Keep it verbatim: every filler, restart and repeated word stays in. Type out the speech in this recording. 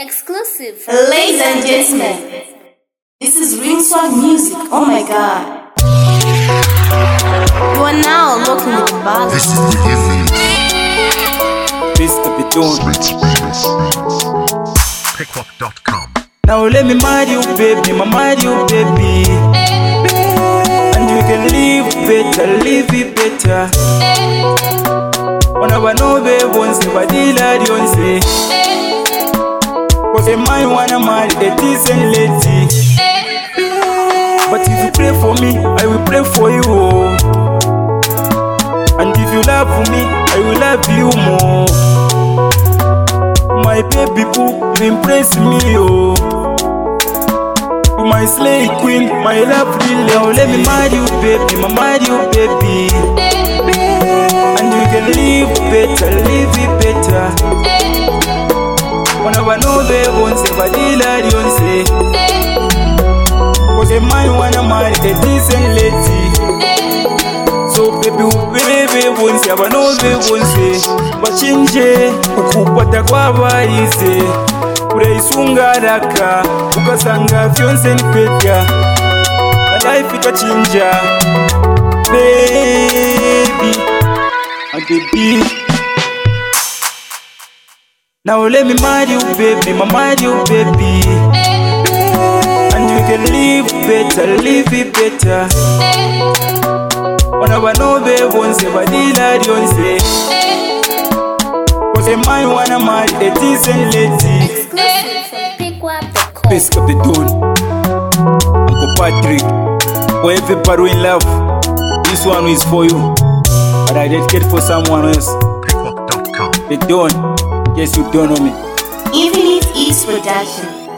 Exclusive. Ladies and gentlemen, this is Real Swag Music. Oh my god. You are now looking at the ball. This is the image. This could be done. Pickwalk dot com. Now let me marry you, baby, my marry you, baby. And you can live better, live it better. When I know baby, once you badila, you say. Cause a man wanna marry a decent lady. But if you pray for me, I will pray for you. And if you love me, I will love you more. My baby boo, you impress me, oh. You my slay queen, my lovely lady. Now let me marry you, baby, my marry you, baby. And you can live better, live it better. When I know they won't say, but they lie, you say. Cause a man wanna marry a decent lady. So baby, baby, won't say, but no, they won't say. But change, ukupata kwa waize. Uraisunga raka, ukasanga fiance ni kwetya. Na life ikachinja, baby, and baby. Now let me marry you, baby, my marry you, baby. And you can live better, live it better. When I know baby, won't say, but they lie, you say. Cause a man wanna marry a decent lady. Exclusive from pickwalk dot com. Best of the dawn, Uncle Patrick. For everybody in love, this one is for you. But I dedicate for someone else. Pickwalk dot com. The dawn, yes, you don't know me. Infinite East Production.